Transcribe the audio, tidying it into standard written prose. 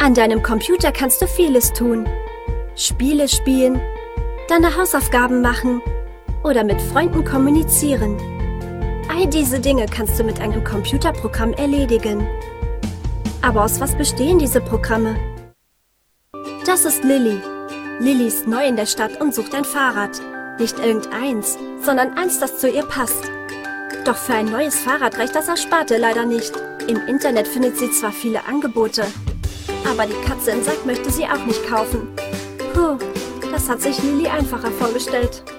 An deinem Computer kannst du vieles tun. Spiele spielen, deine Hausaufgaben machen oder mit Freunden kommunizieren. All diese Dinge kannst du mit einem Computerprogramm erledigen. Aber aus was bestehen diese Programme? Das ist Lilly. Lilly ist neu in der Stadt und sucht ein Fahrrad. Nicht irgendeins, sondern eins, das zu ihr passt. Doch für ein neues Fahrrad reicht das Ersparte leider nicht. Im Internet findet sie zwar viele Angebote, aber die Katze im Sack möchte sie auch nicht kaufen. Puh, das hat sich Lilly einfacher vorgestellt.